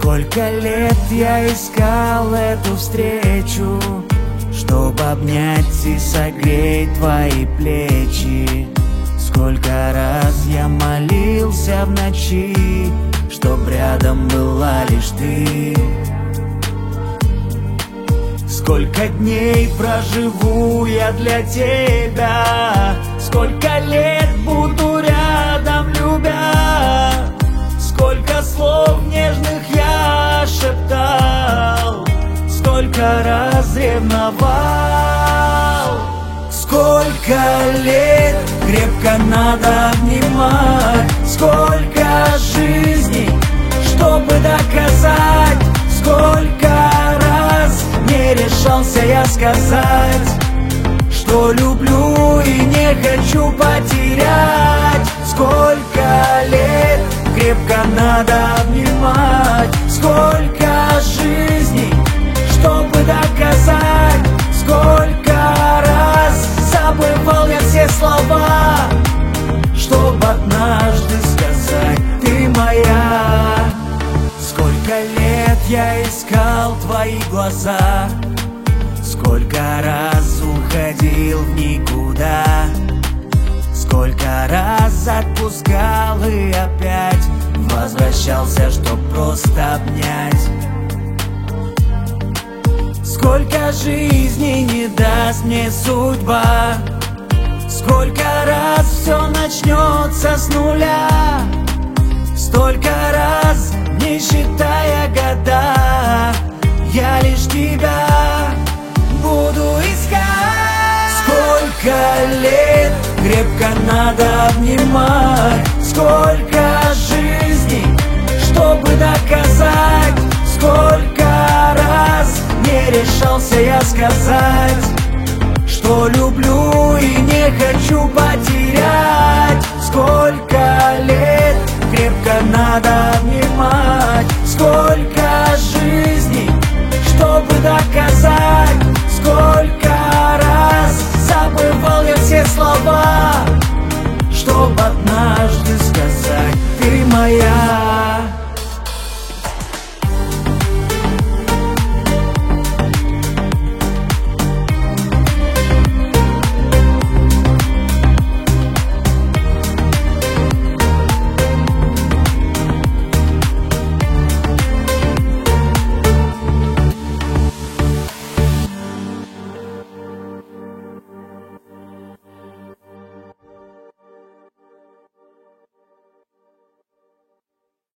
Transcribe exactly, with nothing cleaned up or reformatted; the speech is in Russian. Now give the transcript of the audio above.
Сколько лет я искал эту встречу, чтоб обнять и согреть твои плечи. Сколько раз я молился в ночи, чтоб рядом была лишь ты. Сколько дней проживу я для тебя, сколько лет буду рядом, любя. Сколько слов нежных я шептал, сколько раз ревновал. Сколько лет крепко надо обнимать, сколько жизней, чтобы доказать. Сколько раз не решался я сказать, что люблю и не хочу потерять. Сколько лет крепко надо обнимать, сколько жизней, чтобы доказать. Сколько раз забывал я все слова, чтоб однажды сказать: ты моя. Сколько лет я искал твои глаза, сколько раз уходил в никуда, сколько раз отпускал и опять возвращался, чтоб просто обнять. Сколько жизней не даст мне судьба, сколько раз все начнется с нуля. Столько раз, не считая года, я лишь тебя буду искать. Сколько лет крепко надо обнимать, сколько жизней, чтобы доказать. Сколько раз не решался я сказать, что люблю и не хочу потерять. Сколько лет крепко надо обнимать, сколько жизней, чтобы доказать. Сколько раз забывал я все слова, чтоб однажды сказать: ты моя.